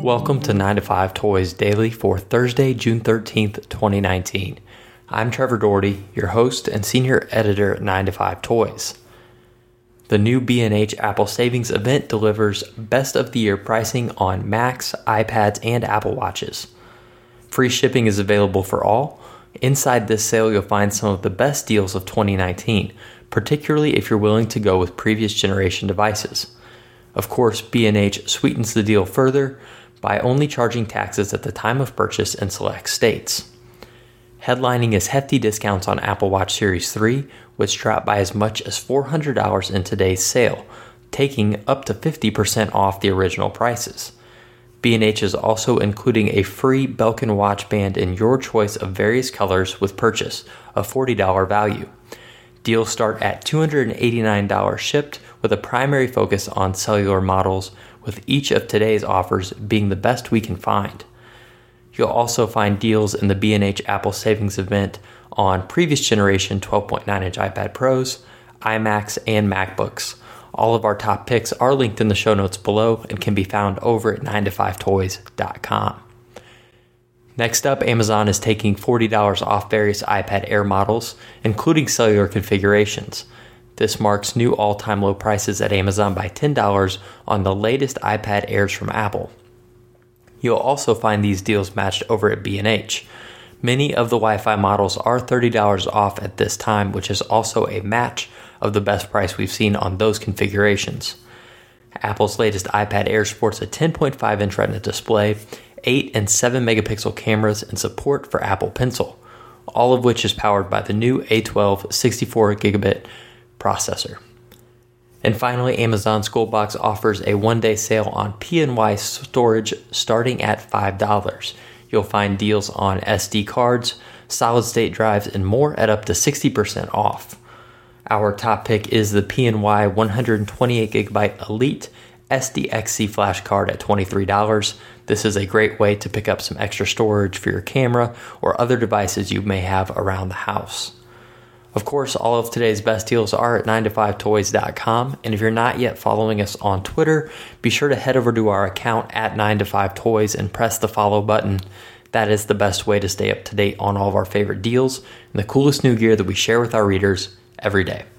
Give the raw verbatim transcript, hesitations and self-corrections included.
Welcome to nine to five Toys Daily for Thursday, June thirteenth, twenty nineteen. I'm Trevor Doherty, your host and senior editor at nine to five Toys. The new B and H Apple Savings event delivers best of the year pricing on Macs, iPads, and Apple Watches. Free shipping is available for all. Inside this sale, you'll find some of the best deals of twenty nineteen, particularly if you're willing to go with previous generation devices. Of course, B and H sweetens the deal further by only charging taxes at the time of purchase in select states. Headlining is hefty discounts on Apple Watch Series three, which drop by as much as four hundred dollars in today's sale, taking up to fifty percent off the original prices. B and H is also including a free Belkin watch band in your choice of various colors with purchase, a forty dollars value. Deals start at two hundred eighty-nine dollars shipped, with a primary focus on cellular models, with each of today's offers being the best we can find. You'll also find deals in the B and H Apple Savings event on previous generation twelve point nine inch iPad Pros, iMacs, and MacBooks. All of our top picks are linked in the show notes below and can be found over at nine to five toys dot com. Next up, Amazon is taking forty dollars off various iPad Air models, including cellular configurations. This marks new all-time low prices at Amazon by ten dollars on the latest iPad Airs from Apple. You'll also find these deals matched over at B and H. Many of the Wi-Fi models are thirty dollars off at this time, which is also a match of the best price we've seen on those configurations. Apple's latest iPad Air sports a ten point five inch Retina display, eight and seven megapixel cameras, and support for Apple Pencil, all of which is powered by the new A twelve sixty-four gigabit processor. And finally, Amazon's Goldbox offers a one-day sale on P N Y storage starting at five dollars. You'll find deals on S D cards, solid-state drives, and more at up to sixty percent off. Our top pick is the P N Y one hundred twenty-eight gigabyte Elite S D X C flash card at twenty-three dollars. This is a great way to pick up some extra storage for your camera or other devices you may have around the house. Of course, all of today's best deals are at nine to five toys dot com, and if you're not yet following us on Twitter, be sure to head over to our account at nine to five toys and press the follow button. That is the best way to stay up to date on all of our favorite deals and the coolest new gear that we share with our readers every day.